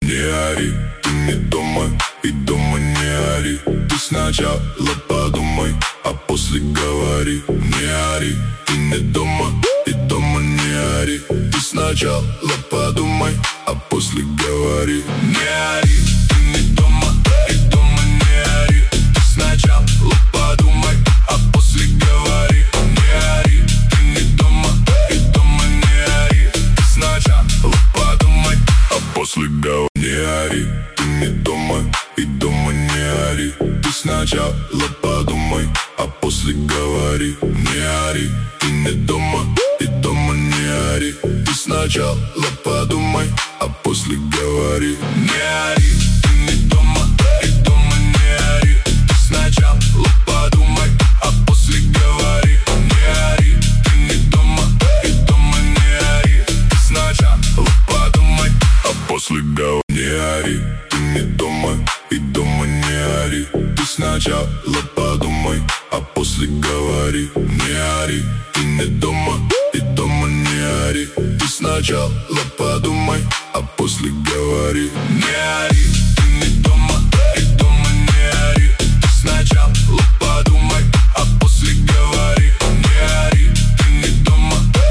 Не ори, ты не дома, и дома не ори. Ты сначала подумай, а после говори. Не ори, ты не дома, и дома не ори. Ты сначала подумай, а после говори. Не ори, ты не дома, и дома не ори. Ты сначала подумай, а после говори. Не ори, ты не дома, и дома не ори. Ты сначала подумай, а после говори. Не ори, ты не дома, и дома не ори. Ты сначала подумай, а после говори. Не ори, ты не дома, и дома не ори. Ты сначала подумай, а после говори. Не ори, ты не дома, и дома не ори. Ты сначала подумай, а после говори. Не ори, ты не дома, и дома не ори. Ты сначала подумай, а после говори. Не ори, ты не дома, и дома не ори. Ты сначала подумай, а после говори. Не ори, ты не дома, и дома не ори. Ты сначала подумай, а после говори. Не ори.